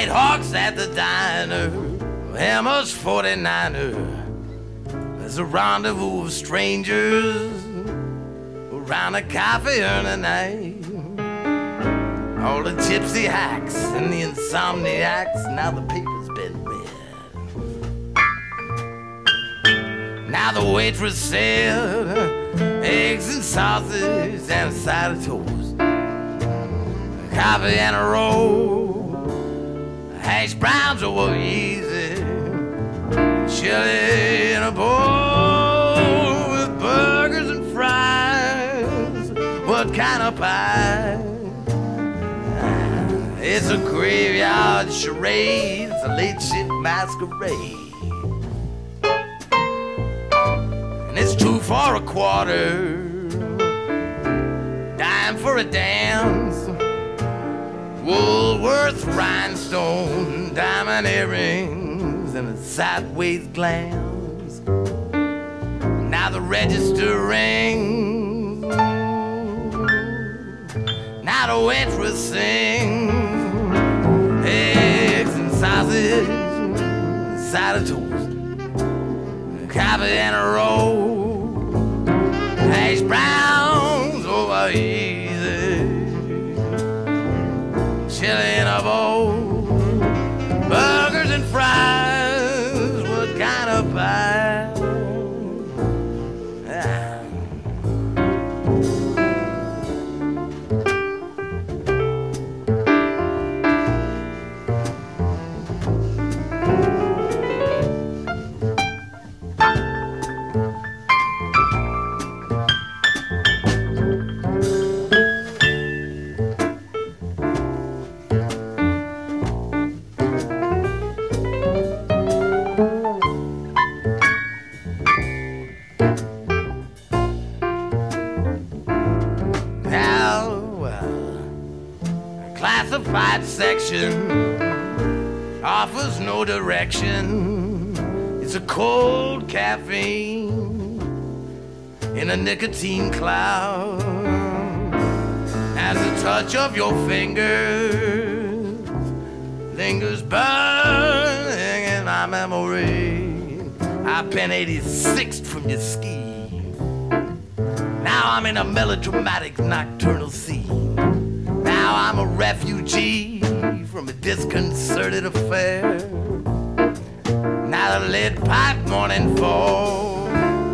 Nighthawks at the diner, Emma's 49er. There's a rendezvous of strangers around a coffee urn at night. All the gypsy hacks and the insomniacs, now the paper's been read. Now the waitress said, eggs and sausage and a side of toast, coffee and a roll, hash browns over easy, chili in a bowl with burgers and fries. What kind of pie? It's a graveyard charade, it's a late shift masquerade. And it's 2 for a quarter, dime for a dance, Woolworth rhinestone, diamond earrings, and a sideways glance. Now the register rings, now the waitress sings, eggs and sausage, side of toast, coffee and a roll, hash browns over easy, chili in a bowl, burgers and fries. What kind of pie? Classified section offers no direction. It's a cold caffeine in a nicotine cloud. As the touch of your fingers lingers burning in my memory, I've been 86th from your scheme. Now I'm in a melodramatic nocturnal scene. Now I'm a refugee from a disconcerted affair. Now the lead pipe morning falls.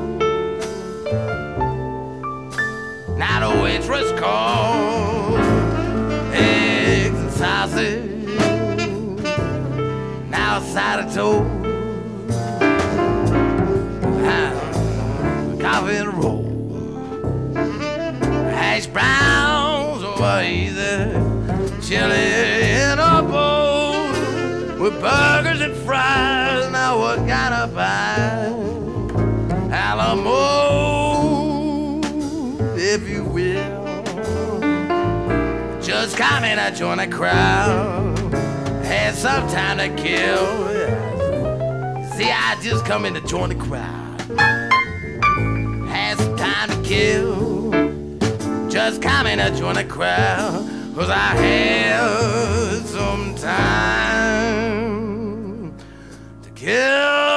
Now the waitress calls, eggs and sausage, now a side of toast, coffee and a roll, hash browns over easy, chili in a bowl with burgers and fries. Now what kind of pie? Alamo, if you will. Just come in and join the crowd. Had some time to kill. See, I just come in to join the crowd. Had some time to kill. Just come in and join the crowd. 'Cause I had some time to kill.